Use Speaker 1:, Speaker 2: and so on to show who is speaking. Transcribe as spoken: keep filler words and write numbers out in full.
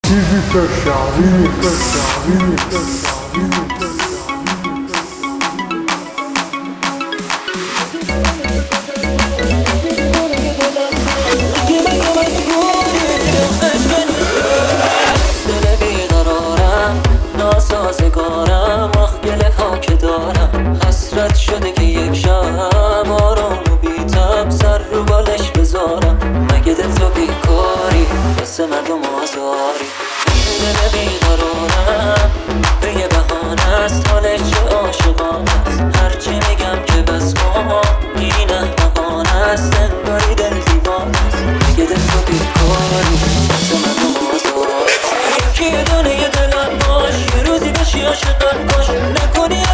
Speaker 1: سازگارم آخ گله ها که دارم حسرت شده که یک شب آرام و بیتب سر رو بالش بذارم مگه دل تو بیکاری واسه مردم آزاری این دل بیقرارم به یه بهانه است حالش چه عاشقانه است هرچی میگم که بس ما این احمقانه است انگاری دل دیوانه است مگه دل تو بیکاری واسه مردم آزاری یکی یه دونه یه دلم باش یه روزی بشی عاشقم باش نکنی